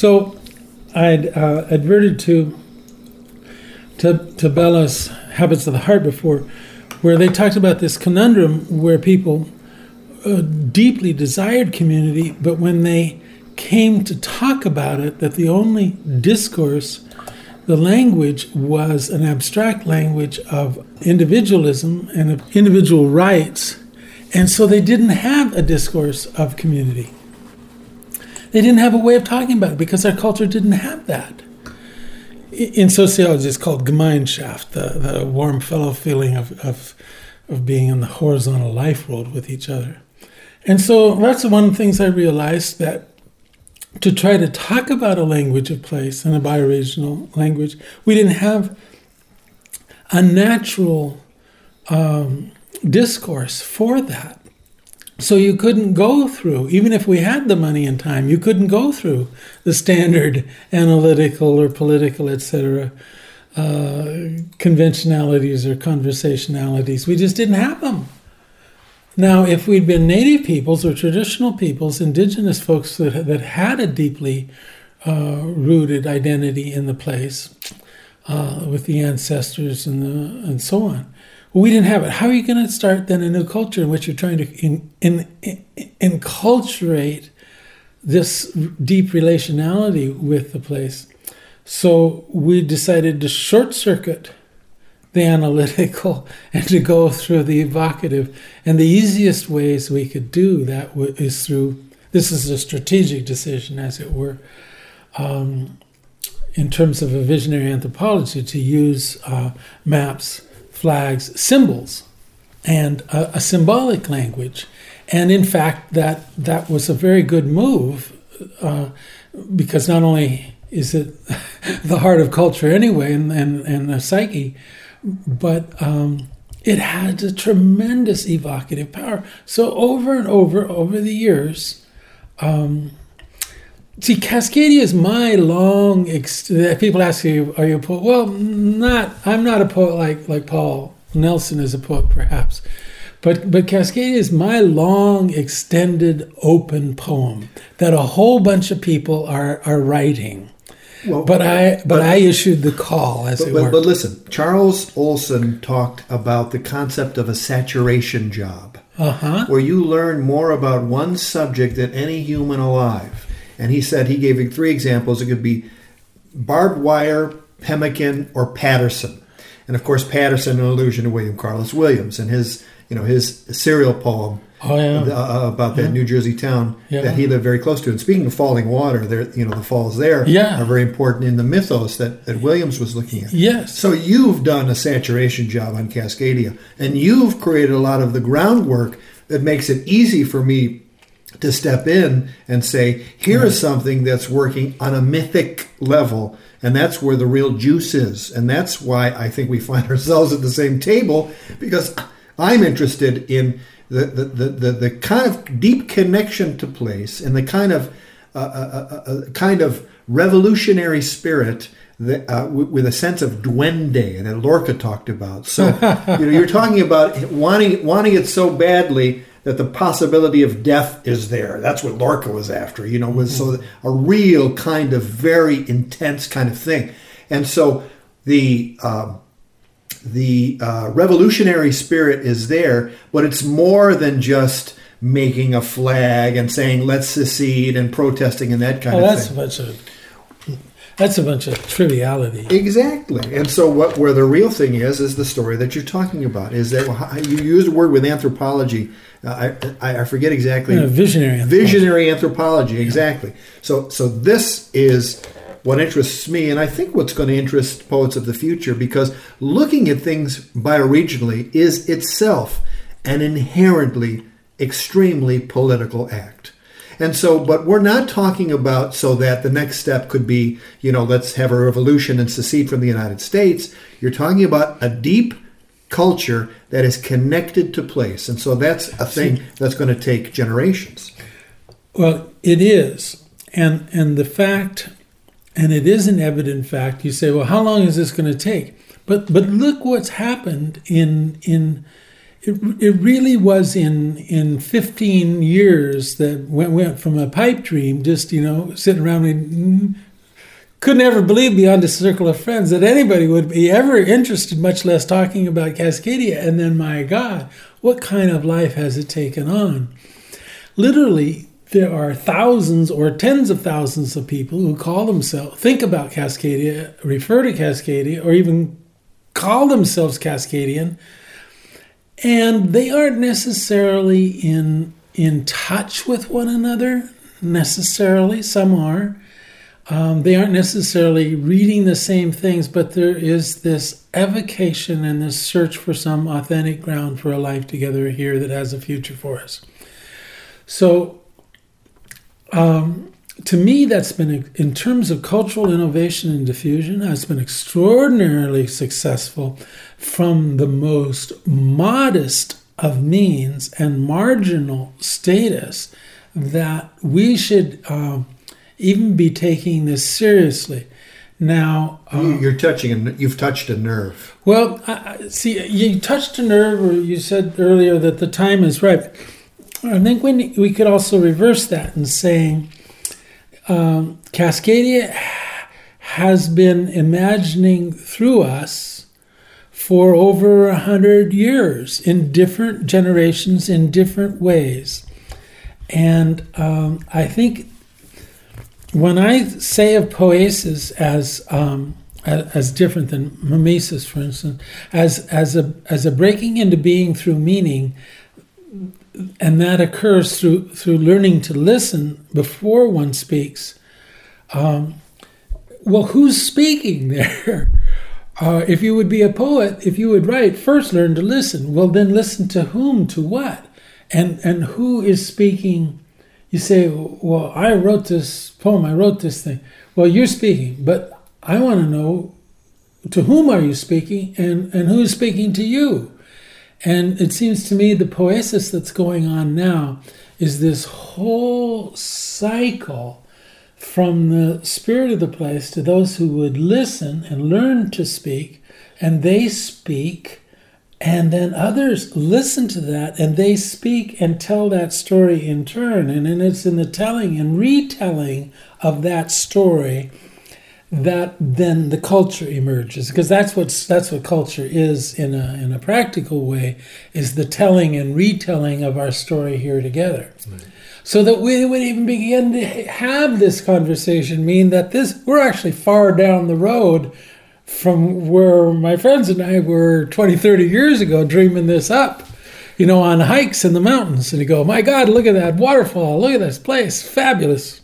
So I'd adverted to Bella's Habits of the Heart before, where they talked about this conundrum where people deeply desired community, but when they came to talk about it, that the only discourse, the language, was an abstract language of individualism and of individual rights, and so they didn't have a discourse of community. They didn't have a way of talking about it because our culture didn't have that. In sociology, it's called Gemeinschaft, the warm fellow feeling of being in the horizontal life world with each other. And so that's one of the things I realized, that to try to talk about a language of place and a bioregional language, we didn't have a natural discourse for that. So you couldn't go through, even if we had the money and time, you couldn't go through the standard analytical or political, etc., conventionalities or conversationalities. We just didn't have them. Now, if we'd been native peoples or traditional peoples, indigenous folks that had a deeply rooted identity in the place with the ancestors and so on, well, we didn't have it. How are you going to start then a new culture in which you're trying to enculturate this deep relationality with the place? So we decided to short circuit the analytical and to go through the evocative. And the easiest ways we could do that is through, this is a strategic decision, as it were, in terms of a visionary anthropology, to use maps, flags, symbols, and a symbolic language. And in fact, that was a very good move, because not only is it the heart of culture anyway and the psyche, but it had a tremendous evocative power. So over and over the years, see, Cascadia is my long. People ask you, "Are you a poet?" Well, I'm not a poet like Paul Nelson is a poet, perhaps, but Cascadia is my long, extended, open poem that a whole bunch of people are writing. Well, but I issued the call, as it were. But listen, Charles Olson talked about the concept of a saturation job, where you learn more about one subject than any human alive. And he said, he gave 3 examples. It could be barbed wire, pemmican, or Patterson. And of course, Patterson, an allusion to William Carlos Williams and his serial poem about that New Jersey town that he lived very close to. And speaking of falling water, there, the falls there are very important in the mythos that Williams was looking at. Yes. So you've done a saturation job on Cascadia, and you've created a lot of the groundwork that makes it easy for me to step in and say, here is something that's working on a mythic level, and that's where the real juice is. And that's why I think we find ourselves at the same table, because I'm interested in the kind of deep connection to place and the kind of revolutionary spirit that, with a sense of duende that Lorca talked about. So you're talking about wanting it so badly that the possibility of death is there. That's what Lorca was after. Was so a real kind of very intense kind of thing. And so the revolutionary spirit is there, but it's more than just making a flag and saying let's secede and protesting and that kind of thing. That's a bunch of triviality. Exactly. And so where the real thing is the story that you're talking about. Is that you use the word with anthropology. I forget exactly. Visionary anthropology. Exactly. So this is what interests me, and I think what's going to interest poets of the future, because looking at things bioregionally is itself an inherently extremely political act. And so, but we're not talking about so that the next step could be, let's have a revolution and secede from the United States. You're talking about a deep culture that is connected to place. And so that's a thing that's going to take generations. Well, it is. And the fact, and it is an evident fact, you say, well, how long is this going to take? But look what's happened in it really was in 15 years that went from a pipe dream, just, sitting around and could never believe beyond a circle of friends that anybody would be ever interested, much less talking about Cascadia. And then, my God, what kind of life has it taken on? Literally, there are thousands or tens of thousands of people who call themselves, think about Cascadia, refer to Cascadia, or even call themselves Cascadian, and they aren't necessarily in touch with one another, necessarily. Some are. They aren't necessarily reading the same things, but there is this evocation and this search for some authentic ground for a life together here that has a future for us. So, to me, that's been, in terms of cultural innovation and diffusion, that's been extraordinarily successful from the most modest of means and marginal status, that we should even be taking this seriously. Now, you've touched a nerve. Well, see, you touched a nerve, or you said earlier that the time is right. I think we could also reverse that in saying Cascadia has been imagining through us for over 100 years in different generations, in different ways. And I think when I say of poiesis as different than mimesis, for instance, as a breaking into being through meaning, and that occurs through learning to listen before one speaks. Well, who's speaking there? If you would be a poet, if you would write, first learn to listen. Well, then listen to whom, to what, and who is speaking. You say, well, I wrote this poem, I wrote this thing. Well, you're speaking, but I want to know, to whom are you speaking, and who is speaking to you? And it seems to me the poiesis that's going on now is this whole cycle from the spirit of the place to those who would listen and learn to speak, and they speak, and then others listen to that, and they speak and tell that story in turn. And then it's in the telling and retelling of that story that then the culture emerges, because that's what culture is in a practical way, is the telling and retelling of our story here together. Right. So that we would even begin to have this conversation mean that we're actually far down the road from where my friends and I were 20, 30 years ago dreaming this up, on hikes in the mountains, and you go, my God, look at that waterfall, look at this place, fabulous.